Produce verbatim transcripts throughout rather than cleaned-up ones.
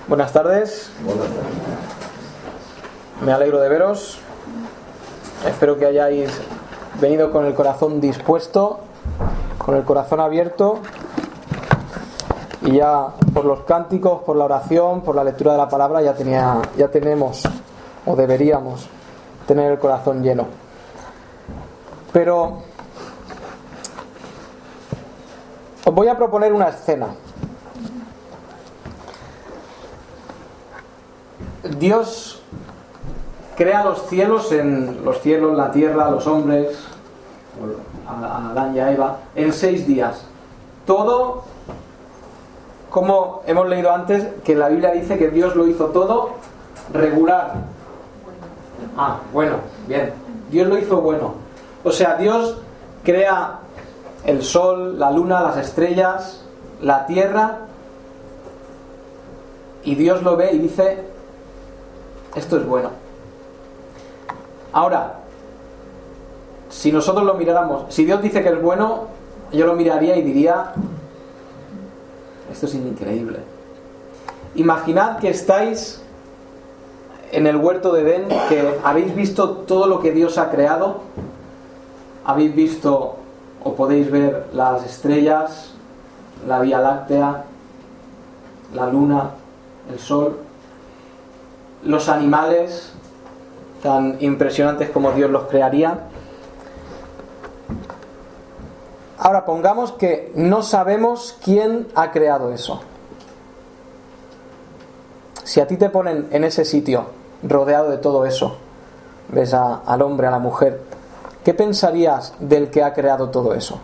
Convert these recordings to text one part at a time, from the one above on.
Buenas tardes. Buenas tardes. Me alegro de veros. Espero que hayáis venido con el corazón dispuesto, con el corazón abierto, y ya por los cánticos, por la oración, por la lectura de la palabra ya tenía, ya tenemos o deberíamos tener el corazón lleno. Pero os voy a proponer una escena. Dios crea los cielos, en los cielos, la tierra, los hombres, a Adán y a Eva, en seis días. Todo, como hemos leído antes, que la Biblia dice que Dios lo hizo todo regular. Ah, bueno, bien. Dios lo hizo bueno. O sea, Dios crea el sol, la luna, las estrellas, la tierra, y Dios lo ve y dice: esto es bueno. Ahora, si nosotros lo miráramos, si Dios dice que es bueno, yo lo miraría y diría: esto es increíble. Imaginad que estáis en el huerto de Edén, que habéis visto todo lo que Dios ha creado, habéis visto o podéis ver las estrellas, la Vía Láctea, la luna, el sol, los animales tan impresionantes como Dios los crearía. Ahora pongamos que no sabemos quién ha creado eso. Si a ti te ponen en ese sitio, rodeado de todo eso, ves a, al hombre, a la mujer, ¿qué pensarías del que ha creado todo eso?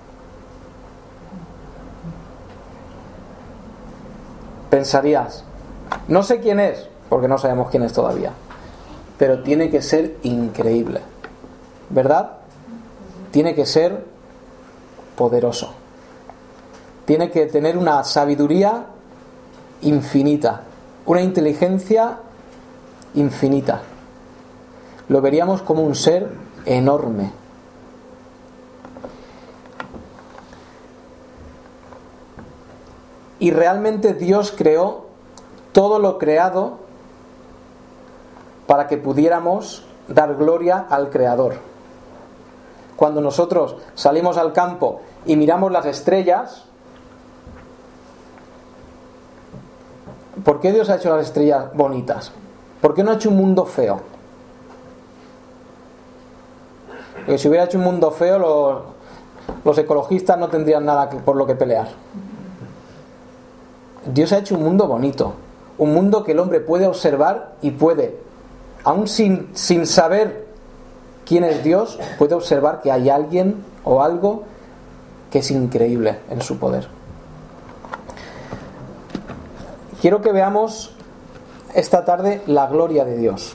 Pensarías: no sé quién es, porque no sabemos quién es todavía, pero tiene que ser increíble, ¿verdad? Tiene que ser poderoso, tiene que tener una sabiduría infinita, una inteligencia infinita. Lo veríamos como un ser enorme. Y realmente Dios creó todo lo creado para que pudiéramos dar gloria al Creador. Cuando nosotros salimos al campo y miramos las estrellas, ¿por qué Dios ha hecho las estrellas bonitas? ¿Por qué no ha hecho un mundo feo? Porque si hubiera hecho un mundo feo, los, los ecologistas no tendrían nada que, por lo que pelear. Dios ha hecho un mundo bonito, un mundo que el hombre puede observar y puede, aún sin, sin saber quién es Dios, puede observar que hay alguien o algo que es increíble en su poder. Quiero que veamos esta tarde la gloria de Dios.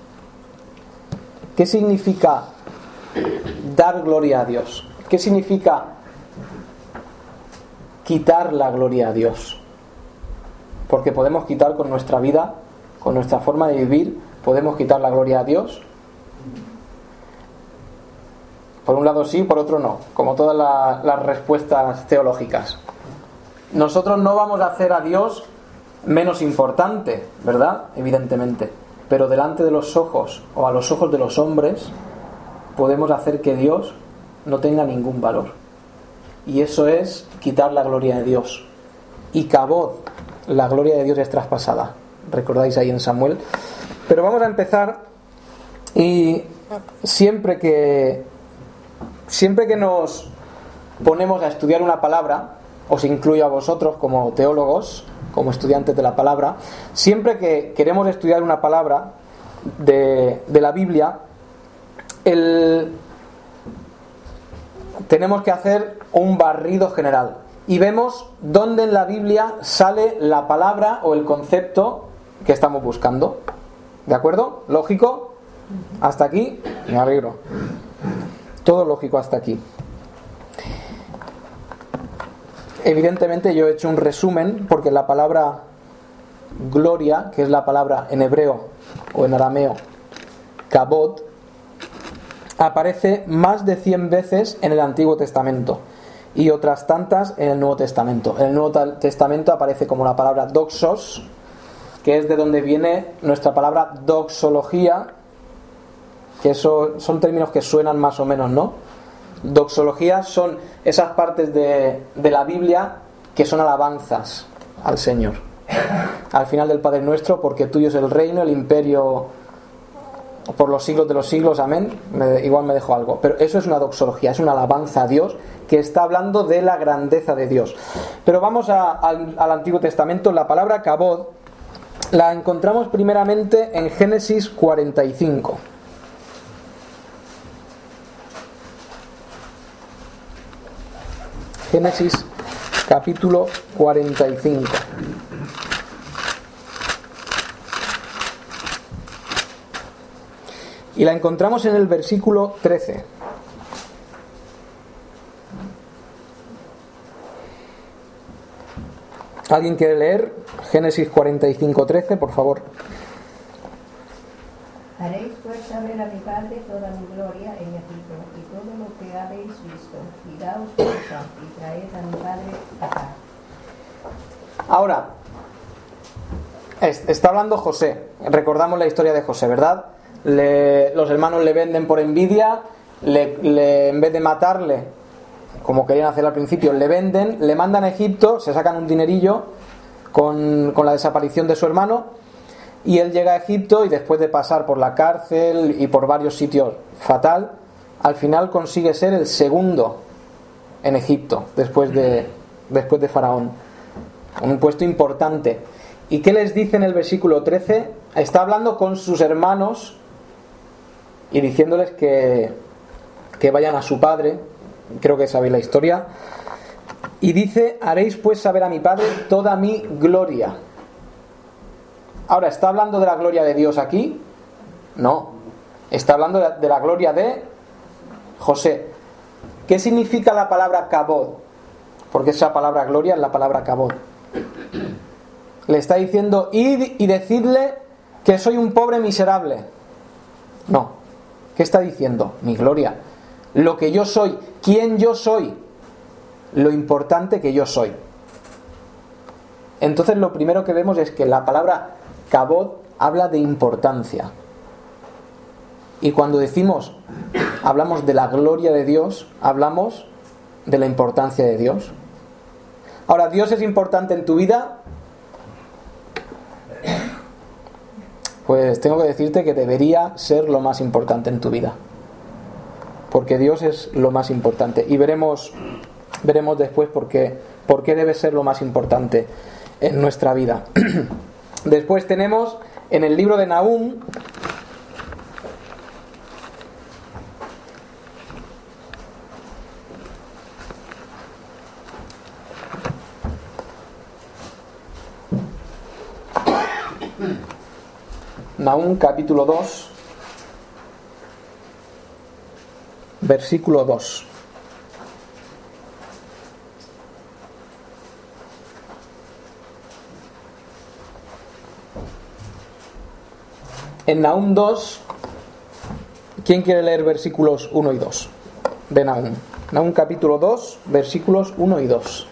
¿Qué significa dar gloria a Dios? ¿Qué significa quitar la gloria a Dios? Porque podemos quitar con nuestra vida, con nuestra forma de vivir, podemos quitar la gloria a Dios. Por un lado sí, por otro no, como todas la, las respuestas teológicas. Nosotros no vamos a hacer a Dios menos importante, ¿verdad? Evidentemente. Pero delante de los ojos o a los ojos de los hombres podemos hacer que Dios no tenga ningún valor. Y eso es quitar la gloria de Dios. Y Kabod, la gloria de Dios es traspasada. ¿Recordáis ahí en Samuel? Pero vamos a empezar, y siempre que siempre que nos ponemos a estudiar una palabra, os incluyo a vosotros como teólogos, como estudiantes de la palabra, siempre que queremos estudiar una palabra de, de la Biblia, el, tenemos que hacer un barrido general y vemos dónde en la Biblia sale la palabra o el concepto que estamos buscando. ¿De acuerdo? ¿Lógico? Hasta aquí me alegro. Todo lógico hasta aquí. Evidentemente yo he hecho un resumen porque la palabra gloria, que es la palabra en hebreo o en arameo kabod, aparece más de cien veces en el Antiguo Testamento y otras tantas en el Nuevo Testamento. En el Nuevo Testamento aparece como la palabra doxos, que es de donde viene nuestra palabra doxología, que eso son términos que suenan más o menos, ¿no? Doxología son esas partes de, de la Biblia que son alabanzas al Señor. Al final del Padre Nuestro, porque tuyo es el reino, el imperio por los siglos de los siglos, amén. Me, igual me dejo algo, pero eso es una doxología, es una alabanza a Dios que está hablando de la grandeza de Dios. Pero vamos a, al, al Antiguo Testamento. La palabra kabod la encontramos primeramente en Génesis cuarenta y cinco. Génesis capítulo cuarenta y cinco. Y la encontramos en el versículo trece. ¿Alguien quiere leer Génesis cuarenta y cinco, trece, por favor? Haréis pues saber a mi padre toda mi gloria en Egipto y todo lo que habéis visto, y daos prisa y traed a mi padre acá. Ahora, está hablando José. Recordamos la historia de José, ¿verdad? Le, los hermanos le venden por envidia, le, le, en vez de matarle, como querían hacer al principio, le venden, le mandan a Egipto, se sacan un dinerillo con, con la desaparición de su hermano, y él llega a Egipto y después de pasar por la cárcel y por varios sitios fatal, al final consigue ser el segundo en Egipto, después de, después de Faraón. Un puesto importante. ¿Y qué les dice en el versículo trece? Está hablando con sus hermanos y diciéndoles que, que vayan a su padre. Creo que sabéis la historia. Y dice: haréis pues saber a mi padre toda mi gloria. Ahora, ¿está hablando de la gloria de Dios aquí? No. Está hablando de la, de la gloria de José. ¿Qué significa la palabra kabod? Porque esa palabra gloria es la palabra kabod. Le está diciendo: id y decidle que soy un pobre miserable. No. ¿Qué está diciendo? Mi gloria. Lo que yo soy. ¿Quién yo soy? Lo importante que yo soy. Entonces lo primero que vemos es que la palabra kabod habla de importancia. Y cuando decimos, hablamos de la gloria de Dios, hablamos de la importancia de Dios. Ahora, ¿Dios es importante en tu vida? Pues tengo que decirte que debería ser lo más importante en tu vida. Porque Dios es lo más importante. Y veremos, veremos después por qué, por qué debe ser lo más importante en nuestra vida. Después tenemos en el libro de Nahum, Nahum capítulo dos, versículo dos. En Nahum dos, ¿quién quiere leer versículos uno y dos de Nahum? Nahum capítulo dos, versículos uno y dos.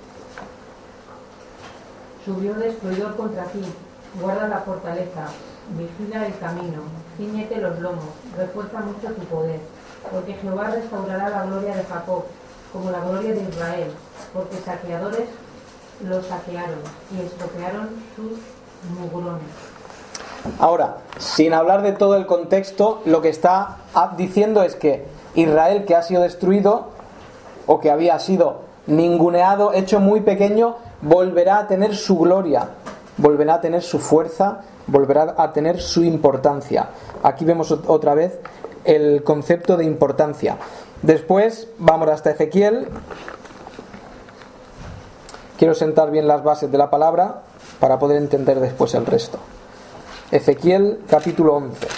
Subió destruidor contra ti, guarda la fortaleza, vigila el camino, cíñete los lomos, refuerza mucho tu poder, porque Jehová restaurará la gloria de Jacob, como la gloria de Israel, porque saqueadores los saquearon y estropearon sus mugrones. Ahora, sin hablar de todo el contexto, lo que está diciendo es que Israel, que ha sido destruido o que había sido ninguneado, hecho muy pequeño, volverá a tener su gloria, volverá a tener su fuerza, volverá a tener su importancia. Aquí vemos otra vez el concepto de importancia. Después vamos hasta Ezequiel. Quiero sentar bien las bases de la palabra para poder entender después el resto. Ezequiel capítulo once.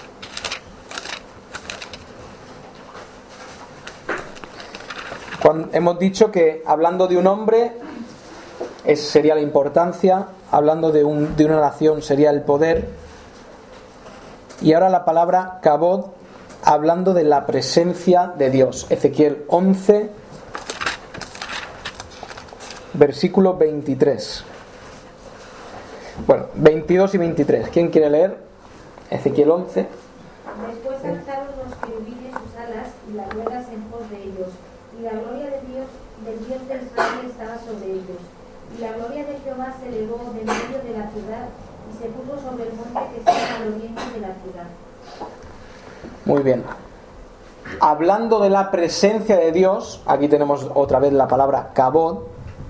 Cuando hemos dicho que hablando de un hombre es, sería la importancia, hablando de, un, de una nación sería el poder, y ahora la palabra kabod hablando de la presencia de Dios. Ezequiel once, versículo veintitrés. Bueno, veintidós y veintitrés. ¿Quién quiere leer? Ezequiel once. Después alzaron los querubines sus alas y las ruedas en pos de ellos, y la gloria de Dios, del Dios de Israel estaba sobre ellos. Y la gloria de Jehová se elevó de medio de la ciudad y se puso sobre el monte que está al oriente de la ciudad. Muy bien. Hablando de la presencia de Dios, aquí tenemos otra vez la palabra kabod.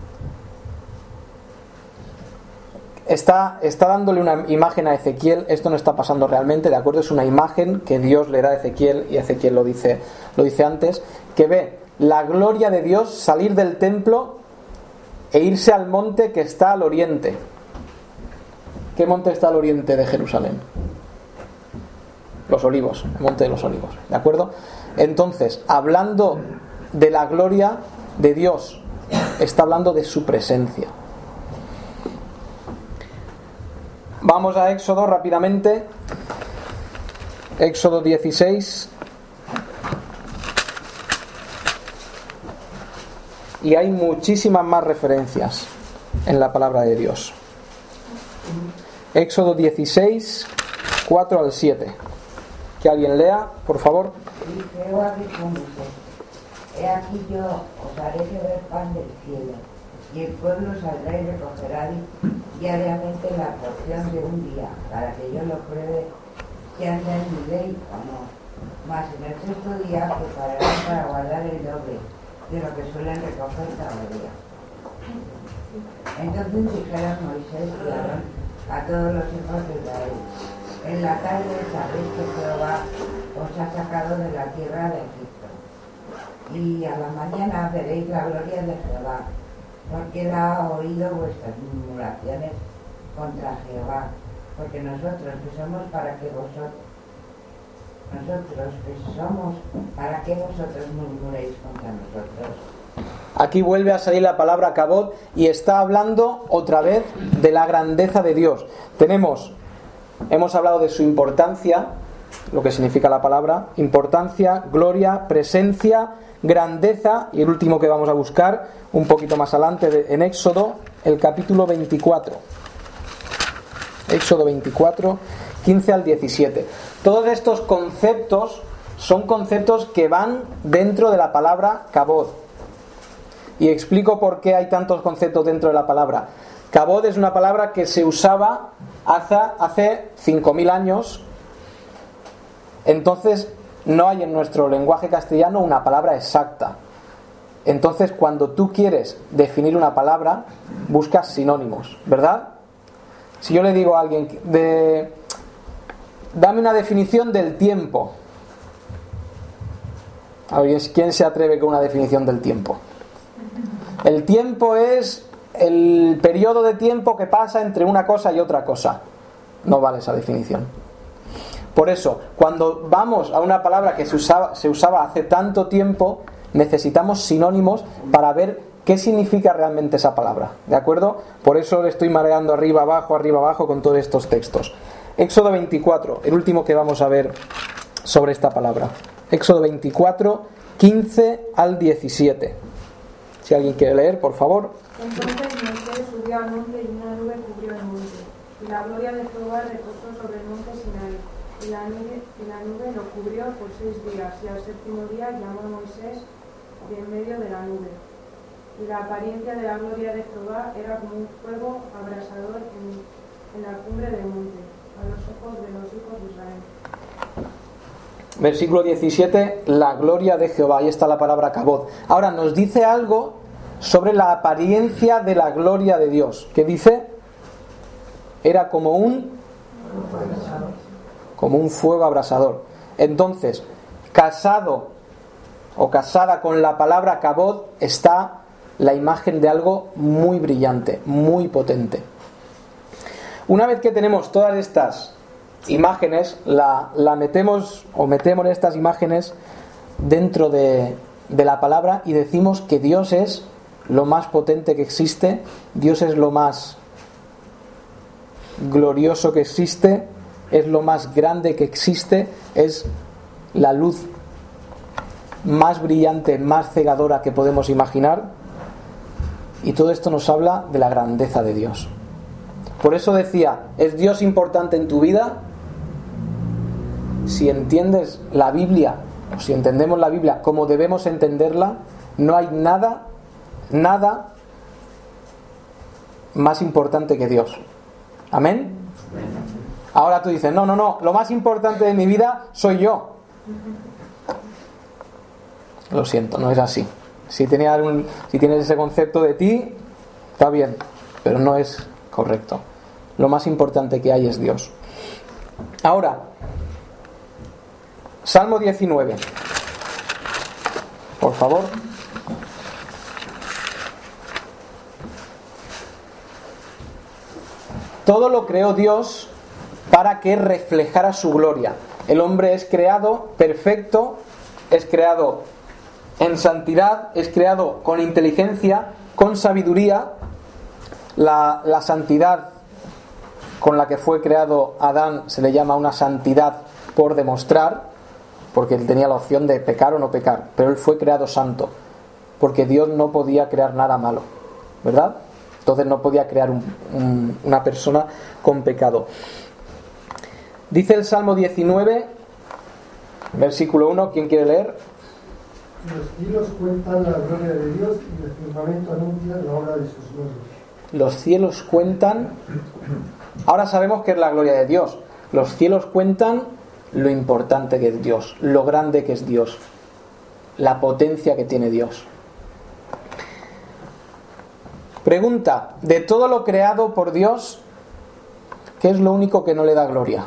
Está, está dándole una imagen a Ezequiel. Esto no está pasando realmente, ¿de acuerdo? Es una imagen que Dios le da a Ezequiel, y Ezequiel lo dice, lo dice antes, que ve la gloria de Dios salir del templo e irse al monte que está al oriente. ¿Qué monte está al oriente de Jerusalén? Los Olivos, el monte de los Olivos, ¿de acuerdo? Entonces, hablando de la gloria de Dios, está hablando de su presencia. Vamos a Éxodo rápidamente. Éxodo dieciséis. Y hay muchísimas más referencias en la palabra de Dios. Éxodo dieciséis, cuatro al siete. Que alguien lea, por favor. Y Jehová dijo a Moisés: He aquí yo os haré llover pan del cielo, y el pueblo saldrá y recogerá diariamente la porción de un día, para que yo lo pruebe si anda en mi ley o no. Mas en el sexto día prepararán para guardar el doble de lo que suelen recoger cada día. Entonces dijeron Moisés y Aarón a todos los hijos de Israel: En la tarde sabréis que Jehová os ha sacado de la tierra de Egipto, y a la mañana veréis la gloria de Jehová, porque él ha oído vuestras murmuraciones contra Jehová, porque nosotros que somos para que vosotros nosotros que somos para que vosotros murmuréis contra nosotros. Aquí vuelve a salir la palabra kabod y está hablando otra vez de la grandeza de Dios. Tenemos, hemos hablado de su importancia, lo que significa la palabra, importancia, gloria, presencia, grandeza, y el último que vamos a buscar un poquito más adelante en Éxodo, el capítulo veinticuatro. Éxodo veinticuatro, quince al diecisiete. Todos estos conceptos son conceptos que van dentro de la palabra kabod. Y explico por qué hay tantos conceptos dentro de la palabra. Kabod es una palabra que se usaba hace, hace cinco mil años. Entonces no hay en nuestro lenguaje castellano una palabra exacta. Entonces cuando tú quieres definir una palabra, buscas sinónimos, ¿verdad? Si yo le digo a alguien, de, dame una definición del tiempo. A ver, ¿quién se atreve con una definición del tiempo? El tiempo es el periodo de tiempo que pasa entre una cosa y otra cosa. No vale esa definición. Por eso, cuando vamos a una palabra que se usaba, se usaba hace tanto tiempo, necesitamos sinónimos para ver qué significa realmente esa palabra. ¿De acuerdo? Por eso le estoy mareando arriba, abajo, arriba, abajo con todos estos textos. Éxodo veinticuatro, el último que vamos a ver sobre esta palabra. Éxodo veinticuatro, quince al diecisiete. Si alguien quiere leer, por favor. Entonces Moisés subió al monte y una nube cubrió el monte, y la gloria de Jehová reposó sobre el monte Sinaí, y la nube, y la nube lo cubrió por seis días, y al séptimo día llamó a Moisés de en medio de la nube. Y la apariencia de la gloria de Jehová era como un fuego abrasador en, en la cumbre del monte, a los ojos de los hijos de Israel. Versículo diecisiete, la gloria de Jehová. Ahí está la palabra kabod. Ahora nos dice algo sobre la apariencia de la gloria de Dios. ¿Qué dice? Era como un como un fuego abrasador. Entonces, casado o casada con la palabra kabod está la imagen de algo muy brillante, muy potente. Una vez que tenemos todas estas imágenes, la, la metemos o metemos estas imágenes dentro de, de la palabra y decimos que Dios es lo más potente que existe, Dios es lo más glorioso que existe, es lo más grande que existe, es la luz más brillante, más cegadora que podemos imaginar, y todo esto nos habla de la grandeza de Dios. Por eso decía, ¿es Dios importante en tu vida? Si entiendes la Biblia, o si entendemos la Biblia como debemos entenderla, no hay nada, nada más importante que Dios. ¿Amén? Ahora tú dices, no, no, no, lo más importante de mi vida soy yo. Lo siento, no es así. Si tienes, algún, si tienes ese concepto de ti, está bien, pero no es correcto. Lo más importante que hay es Dios. Ahora, Salmo diecinueve. Por favor. Todo lo creó Dios para que reflejara su gloria. El hombre es creado perfecto, es creado en santidad, es creado con inteligencia, con sabiduría. La, la santidad con la que fue creado Adán se le llama una santidad por demostrar, porque él tenía la opción de pecar o no pecar, pero él fue creado santo, porque Dios no podía crear nada malo, ¿verdad? Entonces no podía crear un, un, una persona con pecado. Dice el Salmo diecinueve, versículo uno, ¿quién quiere leer? Los cielos cuentan la gloria de Dios y el firmamento anuncia la obra de sus manos. Los cielos cuentan, ahora sabemos que es la gloria de Dios. Los cielos cuentan lo importante que es Dios, lo grande que es Dios, la potencia que tiene Dios. Pregunta, de todo lo creado por Dios, ¿qué es lo único que no le da gloria?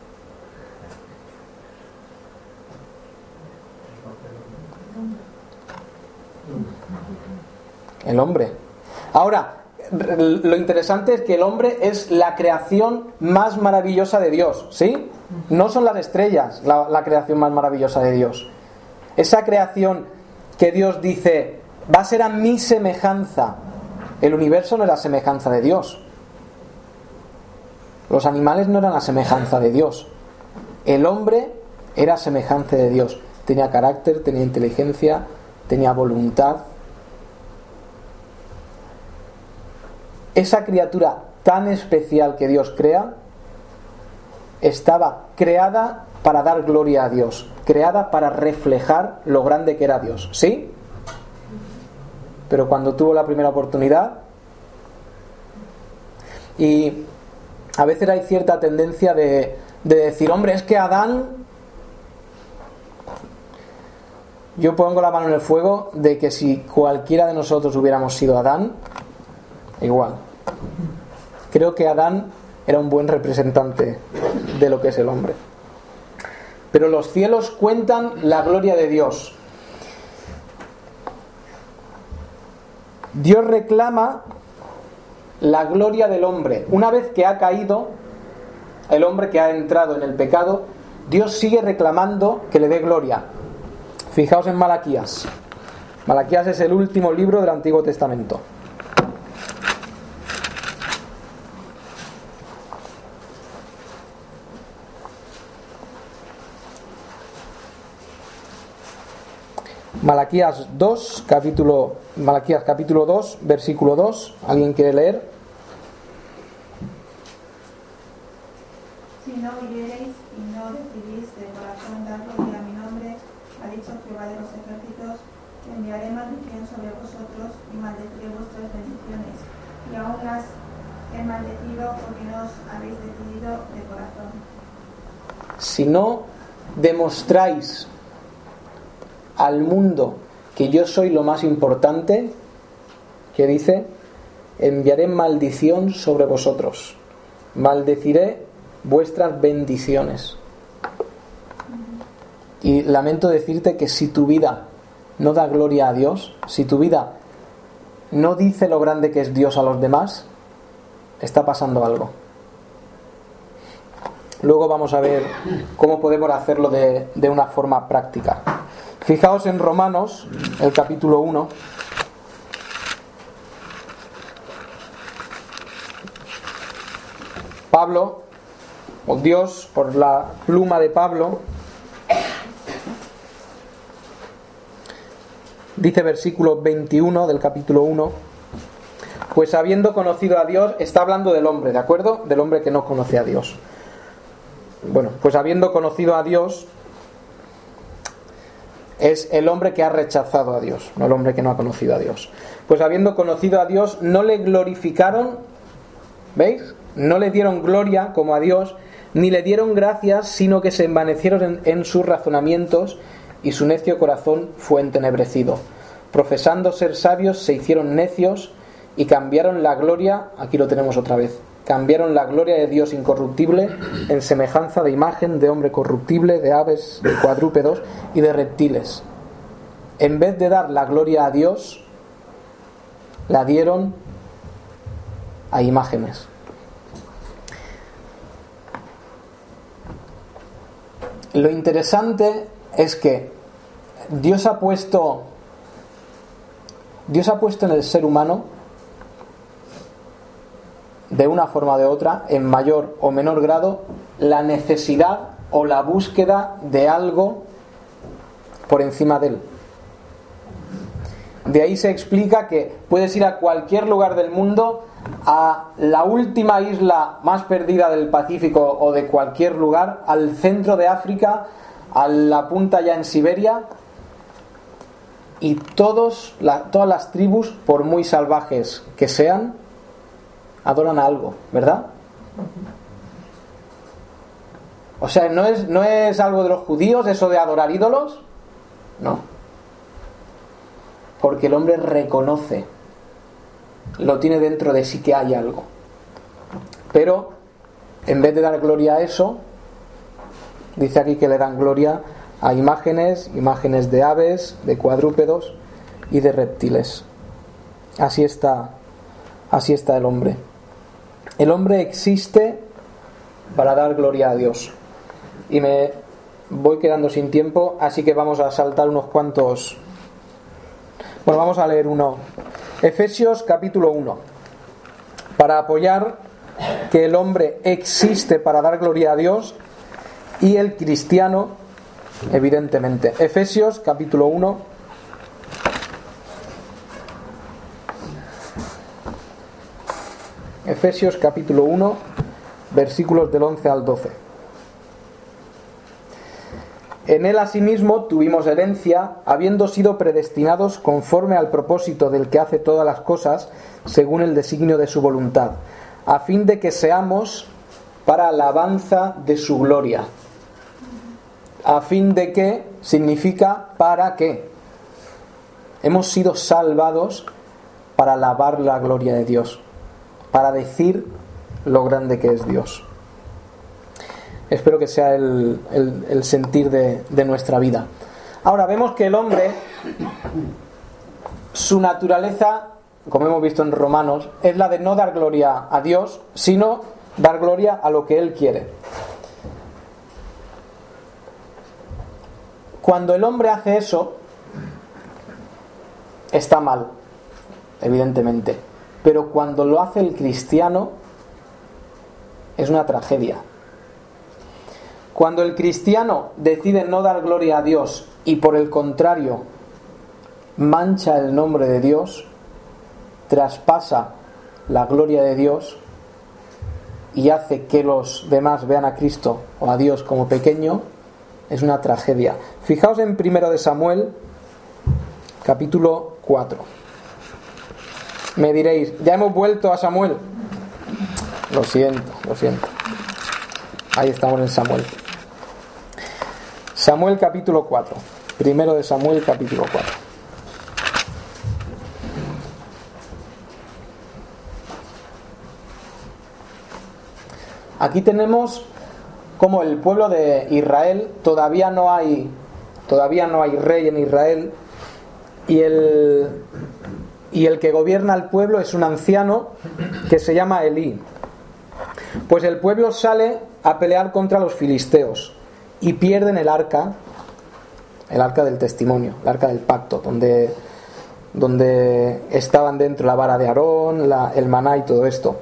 El hombre. Ahora, lo interesante es que el hombre es la creación más maravillosa de Dios, ¿sí? No son las estrellas la, la creación más maravillosa de Dios. Esa creación que Dios dice, va a ser a mi semejanza. El universo no era semejanza de Dios. Los animales no eran la semejanza de Dios. El hombre era semejanza de Dios. Tenía carácter, tenía inteligencia, tenía voluntad. Esa criatura tan especial que Dios crea estaba creada para dar gloria a Dios, creada para reflejar lo grande que era Dios, ¿sí? Pero cuando tuvo la primera oportunidad, y a veces hay cierta tendencia de, de decir, hombre, es que Adán, yo pongo la mano en el fuego de que si cualquiera de nosotros hubiéramos sido Adán, igual. Creo que Adán era un buen representante de lo que es el hombre. Pero los cielos cuentan la gloria de Dios. Dios reclama la gloria del hombre. Una vez que ha caído, el hombre que ha entrado en el pecado, Dios sigue reclamando que le dé gloria. Fijaos en Malaquías. Malaquías es el último libro del Antiguo Testamento. Malaquías dos, capítulo Malaquías capítulo dos, versículo dos. ¿Alguien quiere leer? Si no viviereis y no decidís de corazón dar gloria a mi nombre, ha dicho Jehová de los ejércitos, enviaré maldición sobre vosotros y maldeciré vuestras bendiciones, y aún las he maldecido porque no os habéis decidido de corazón. Si no demostráis al mundo que yo soy lo más importante, que dice, enviaré maldición sobre vosotros, maldeciré vuestras bendiciones. Y lamento decirte que si tu vida no da gloria a Dios, si tu vida no dice lo grande que es Dios a los demás, está pasando algo. Luego vamos a ver cómo podemos hacerlo de, de una forma práctica. Fijaos en Romanos, el capítulo uno. Pablo, o Dios, por la pluma de Pablo, dice versículo veintiuno del capítulo uno: pues habiendo conocido a Dios, está hablando del hombre, ¿de acuerdo? Del hombre que no conoce a Dios. Bueno, pues habiendo conocido a Dios, es el hombre que ha rechazado a Dios, no el hombre que no ha conocido a Dios. Pues habiendo conocido a Dios, no le glorificaron, ¿veis? No le dieron gloria como a Dios, ni le dieron gracias, sino que se envanecieron en, en sus razonamientos, y su necio corazón fue entenebrecido. Profesando ser sabios, se hicieron necios y cambiaron la gloria, aquí lo tenemos otra vez, cambiaron la gloria de Dios incorruptible en semejanza de imagen de hombre corruptible, de aves, de cuadrúpedos y de reptiles. En vez de dar la gloria a Dios, la dieron a imágenes. Lo interesante es que Dios ha puesto Dios ha puesto en el ser humano, de una forma o de otra, en mayor o menor grado, la necesidad o la búsqueda de algo por encima de él. De ahí se explica que puedes ir a cualquier lugar del mundo, a la última isla más perdida del Pacífico o de cualquier lugar, al centro de África, a la punta ya en Siberia, y todos, la, todas las tribus, por muy salvajes que sean, adoran a algo, ¿verdad? O sea, no es, no es algo de los judíos eso de adorar ídolos, no. Porque el hombre reconoce, lo tiene dentro de sí que hay algo. Pero, en vez de dar gloria a eso, dice aquí que le dan gloria a imágenes, imágenes de aves, de cuadrúpedos y de reptiles. Así está, así está el hombre. El hombre existe para dar gloria a Dios. Y me voy quedando sin tiempo, así que vamos a saltar unos cuantos. Bueno, vamos a leer uno. Efesios capítulo uno. Para apoyar que el hombre existe para dar gloria a Dios y el cristiano, evidentemente. Efesios capítulo uno. Efesios capítulo uno, versículos del once al doce. En él asimismo tuvimos herencia, habiendo sido predestinados conforme al propósito del que hace todas las cosas, según el designio de su voluntad, a fin de que seamos para alabanza de su gloria. A fin de que significa para qué. Hemos sido salvados para alabar la gloria de Dios, para decir lo grande que es Dios. Espero que sea el, el, el sentir de, de nuestra vida. Ahora vemos que el hombre, su naturaleza, como hemos visto en Romanos, es la de no dar gloria a Dios, sino dar gloria a lo que Él quiere. Cuando el hombre hace eso, está mal, evidentemente. Pero cuando lo hace el cristiano, es una tragedia. Cuando el cristiano decide no dar gloria a Dios y por el contrario mancha el nombre de Dios, traspasa la gloria de Dios y hace que los demás vean a Cristo o a Dios como pequeño, es una tragedia. Fijaos en primero de Samuel, capítulo cuatro. Me diréis, ¿ya hemos vuelto a Samuel? Lo siento, lo siento. Ahí estamos en Samuel. Samuel capítulo cuatro. Primero de Samuel capítulo cuatro. Aquí tenemos como el pueblo de Israel, todavía no hay todavía no hay rey en Israel, y el y el que gobierna el pueblo es un anciano que se llama Elí. Pues el pueblo sale a pelear contra los filisteos y pierden el arca, el arca del testimonio, el arca del pacto, donde, donde estaban dentro la vara de Aarón, la, el maná y todo esto.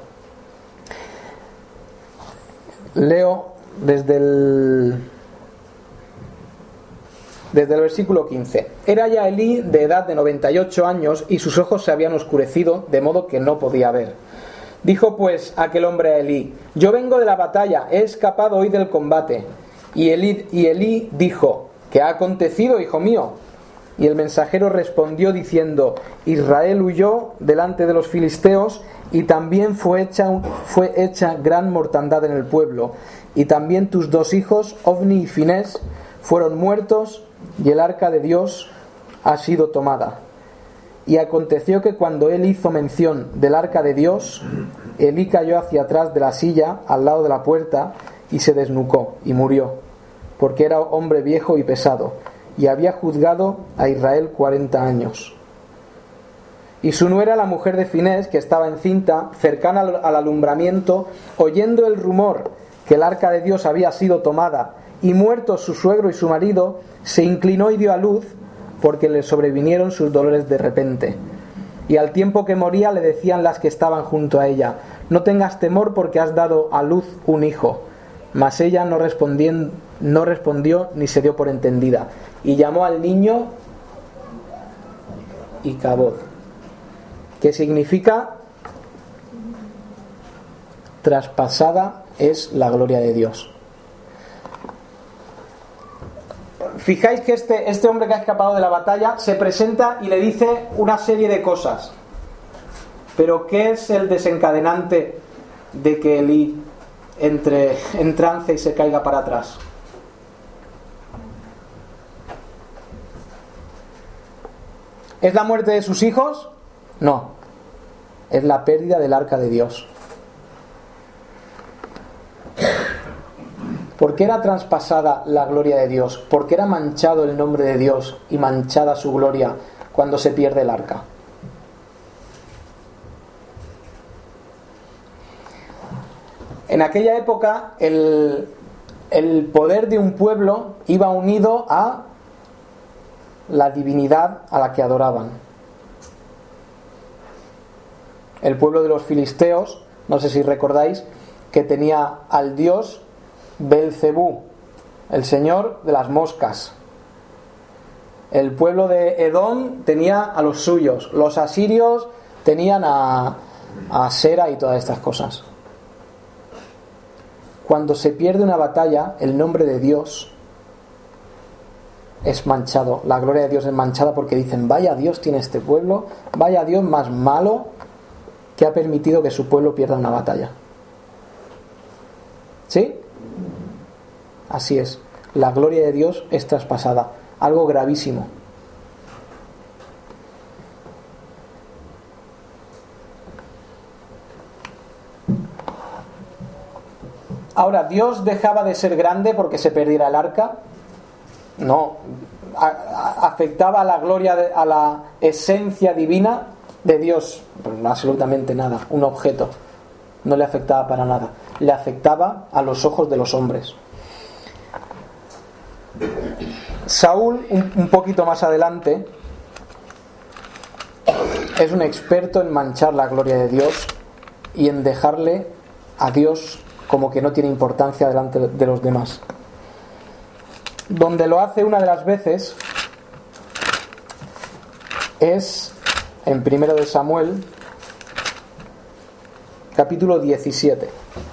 Leo desde el desde el versículo quince. Era ya Elí de edad de noventa y ocho años y sus ojos se habían oscurecido, de modo que no podía ver. Dijo pues aquel hombre a Elí: yo vengo de la batalla, he escapado hoy del combate. Y Elí, y Elí dijo: ¿qué ha acontecido, hijo mío? Y el mensajero respondió diciendo: Israel huyó delante de los filisteos, y también fue hecha, fue hecha gran mortandad en el pueblo. Y también tus dos hijos, Ofni y Finés, fueron muertos, y el arca de Dios ha sido tomada. Y aconteció que cuando él hizo mención del arca de Dios, Elí cayó hacia atrás de la silla, al lado de la puerta, y se desnucó, y murió, porque era hombre viejo y pesado, y había juzgado a Israel cuarenta años. Y su nuera, la mujer de Finés, que estaba encinta, cercana al alumbramiento, oyendo el rumor que el arca de Dios había sido tomada, y muertos su suegro y su marido, se inclinó y dio a luz, porque le sobrevinieron sus dolores de repente. Y al tiempo que moría le decían las que estaban junto a ella: no tengas temor, porque has dado a luz un hijo. Mas ella no respondió, no respondió ni se dio por entendida, y llamó al niño Icabod, que significa traspasada es la gloria de Dios. Fijáis que este, este hombre que ha escapado de la batalla se presenta y le dice una serie de cosas. Pero ¿qué es el desencadenante de que Elí entre en trance y se caiga para atrás? ¿Es la muerte de sus hijos? No. Es la pérdida del arca de Dios. ¿Por qué era traspasada la gloria de Dios? ¿Por qué era manchado el nombre de Dios y manchada su gloria cuando se pierde el arca? En aquella época el, el poder de un pueblo iba unido a la divinidad a la que adoraban. El pueblo de los filisteos, no sé si recordáis, que tenía al dios Belcebú, el señor de las moscas. El pueblo de Edom tenía a los suyos. Los asirios tenían a, a Sera y todas estas cosas. Cuando se pierde una batalla, el nombre de Dios es manchado. La gloria de Dios es manchada, porque dicen: vaya Dios tiene este pueblo, vaya Dios más malo que ha permitido que su pueblo pierda una batalla. ¿Sí? Así es. La gloria de Dios es traspasada. Algo gravísimo. Ahora, ¿Dios dejaba de ser grande porque se perdiera el arca? No. A- a- ¿Afectaba a la gloria, de, a la esencia divina de Dios? Pues absolutamente nada. Un objeto. No le afectaba para nada. Le afectaba a los ojos de los hombres. Saúl, un, un poquito más adelante, es un experto en manchar la gloria de Dios y en dejarle a Dios como que no tiene importancia delante de los demás. Donde lo hace una de las veces es en Primero de Samuel, capítulo diecisiete.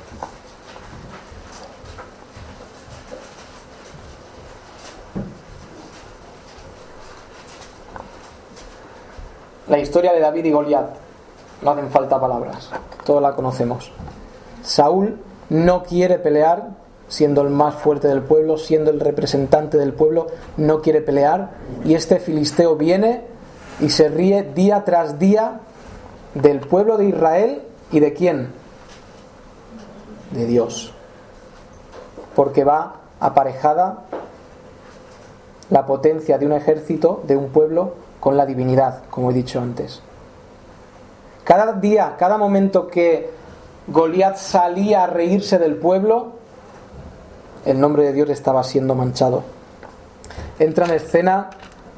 La historia de David y Goliat. No hacen falta palabras, todos la conocemos. Saúl no quiere pelear, siendo el más fuerte del pueblo, siendo el representante del pueblo, no quiere pelear, y este filisteo viene y se ríe día tras día del pueblo de Israel. ¿Y de quién? De Dios. Porque va aparejada la potencia de un ejército, de un pueblo, con la divinidad, como he dicho antes. Cada día, cada momento que Goliat salía a reírse del pueblo, el nombre de Dios estaba siendo manchado. Entra en escena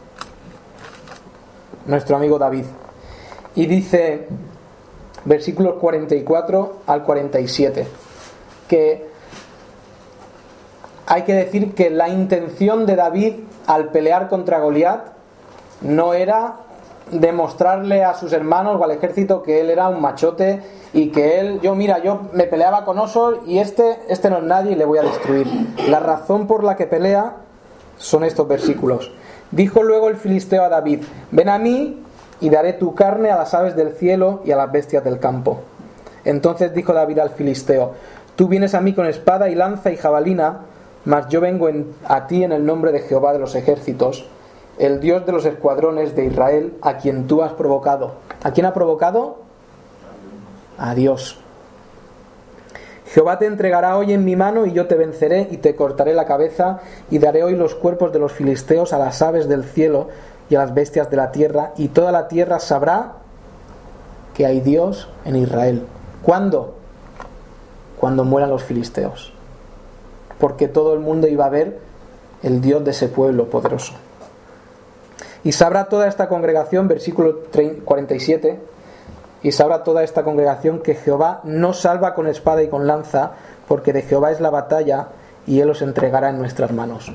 nuestro amigo David y dice, versículos cuarenta y cuatro al cuarenta y siete, que hay que decir que la intención de David al pelear contra Goliat no era demostrarle a sus hermanos o al ejército que él era un machote y que él, yo mira, yo me peleaba con osos y este, este no es nadie y le voy a destruir. La razón por la que pelea son estos versículos. Dijo luego el filisteo a David: ven a mí y daré tu carne a las aves del cielo y a las bestias del campo. Entonces dijo David al filisteo: tú vienes a mí con espada y lanza y jabalina, mas yo vengo en, a ti en el nombre de Jehová de los ejércitos, el Dios de los escuadrones de Israel, a quien tú has provocado. ¿A quién ha provocado? A Dios. Jehová te entregará hoy en mi mano y yo te venceré y te cortaré la cabeza y daré hoy los cuerpos de los filisteos a las aves del cielo y a las bestias de la tierra, y toda la tierra sabrá que hay Dios en Israel. ¿Cuándo? Cuando mueran los filisteos. Porque todo el mundo iba a ver el Dios de ese pueblo poderoso. Y sabrá toda esta congregación, versículo cuarenta y siete, y sabrá toda esta congregación que Jehová no salva con espada y con lanza, porque de Jehová es la batalla y Él los entregará en nuestras manos.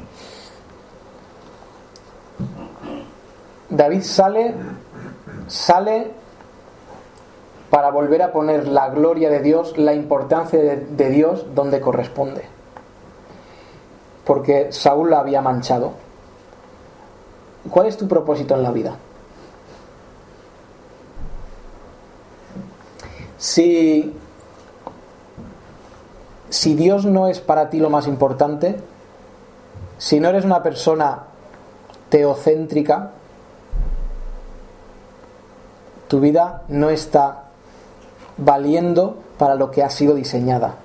David sale, sale para volver a poner la gloria de Dios, la importancia de, de Dios donde corresponde. Porque Saúl la había manchado. ¿Cuál es tu propósito en la vida? Si, si Dios no es para ti lo más importante, si no eres una persona teocéntrica, tu vida no está valiendo para lo que ha sido diseñada.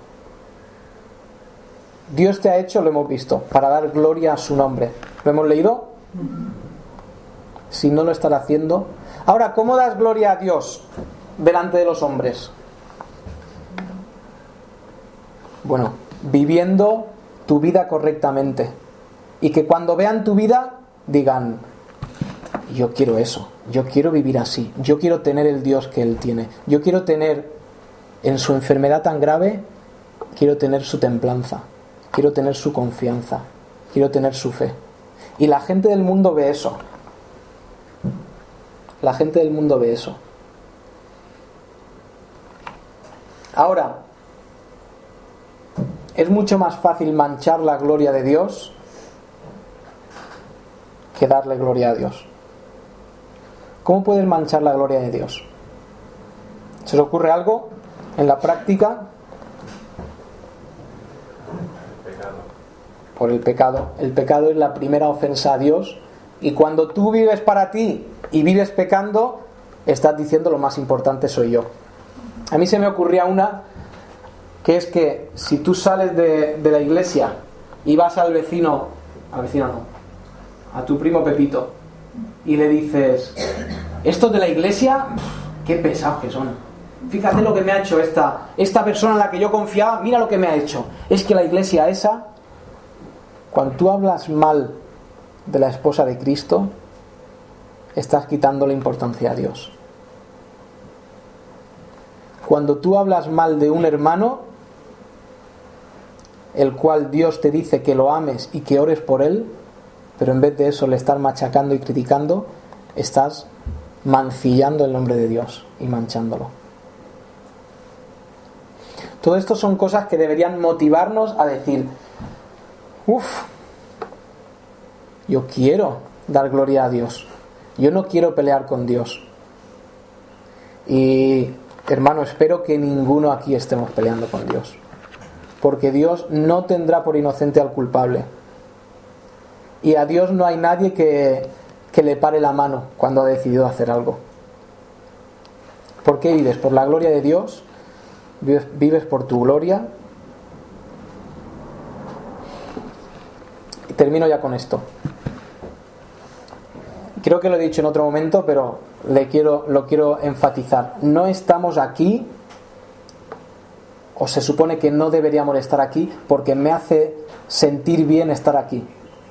Dios te ha hecho, lo hemos visto, para dar gloria a su nombre. ¿Lo hemos leído? Si no lo estás haciendo. Ahora, ¿cómo das gloria a Dios delante de los hombres? Bueno, viviendo tu vida correctamente. Y que cuando vean tu vida digan: yo quiero eso, yo quiero vivir así, yo quiero tener el Dios que Él tiene, yo quiero tener en su enfermedad tan grave, quiero tener su templanza, quiero tener su confianza, quiero tener su fe. Y la gente del mundo ve eso. La gente del mundo ve eso. Ahora, es mucho más fácil manchar la gloria de Dios que darle gloria a Dios. ¿Cómo puedes manchar la gloria de Dios? ¿Se os ocurre algo en la práctica? El pecado. Por el pecado. El pecado es la primera ofensa a Dios, y cuando tú vives para ti y vives pecando, estás diciendo: lo más importante soy yo. A mí se me ocurría una, que es que si tú sales de, de la iglesia y vas al vecino, al vecino no, a tu primo Pepito, y le dices: estos de la iglesia, qué pesados que son, fíjate lo que me ha hecho esta, esta persona en la que yo confiaba, mira lo que me ha hecho. Es que la iglesia esa, cuando tú hablas mal de la esposa de Cristo, estás quitándole importancia a Dios. Cuando tú hablas mal de un hermano, el cual Dios te dice que lo ames y que ores por él, pero en vez de eso le estás machacando y criticando, estás mancillando el nombre de Dios y manchándolo. Todo esto son cosas que deberían motivarnos a decir: uff, yo quiero dar gloria a Dios, yo no quiero pelear con Dios. Y hermano, espero que ninguno aquí estemos peleando con Dios, porque Dios no tendrá por inocente al culpable, y a Dios no hay nadie que, que le pare la mano cuando ha decidido hacer algo. ¿Por qué vives? ¿Por la gloria de Dios? ¿Vives, vives por tu gloria? Y termino ya con esto. Creo que lo he dicho en otro momento, pero le quiero, lo quiero enfatizar. No estamos aquí, o se supone que no deberíamos estar aquí, porque me hace sentir bien estar aquí.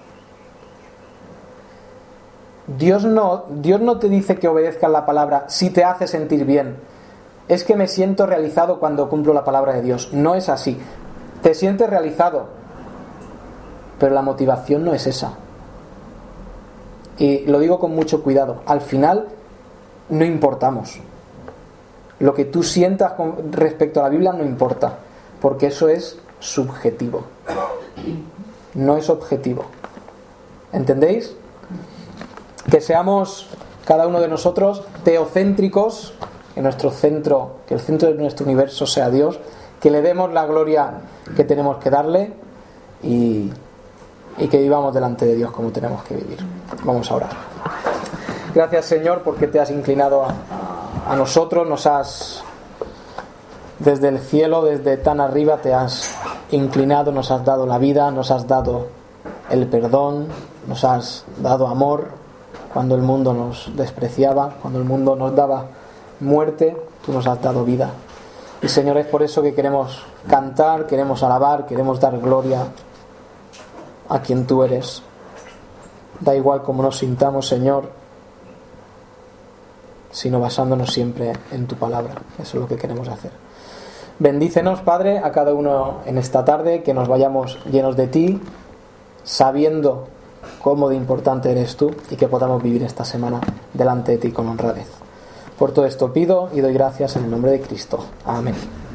Dios no, Dios no te dice que obedezcas la palabra si te hace sentir bien. Es que me siento realizado cuando cumplo la palabra de Dios. No es así. Te sientes realizado pero la motivación no es esa. Y lo digo con mucho cuidado. Al final no importamos. Lo que tú sientas con respecto a la Biblia no importa, porque eso es subjetivo, no es objetivo. ¿Entendéis? Que seamos cada uno de nosotros teocéntricos, que nuestro centro, que el centro de nuestro universo sea Dios, que le demos la gloria que tenemos que darle y, y que vivamos delante de Dios como tenemos que vivir. Vamos a orar. Gracias, Señor, porque te has inclinado a, a nosotros, nos has, desde el cielo, desde tan arriba, te has inclinado, nos has dado la vida, nos has dado el perdón, nos has dado amor cuando el mundo nos despreciaba, cuando el mundo nos daba muerte, tú nos has dado vida. Y, Señor, es por eso que queremos cantar, queremos alabar, queremos dar gloria a quien tú eres. Da igual cómo nos sintamos, Señor, sino basándonos siempre en tu palabra. Eso es lo que queremos hacer. Bendícenos, Padre, a cada uno en esta tarde, que nos vayamos llenos de ti, sabiendo cómo de importante eres tú, y que podamos vivir esta semana delante de ti con honradez. Por todo esto pido y doy gracias en el nombre de Cristo. Amén.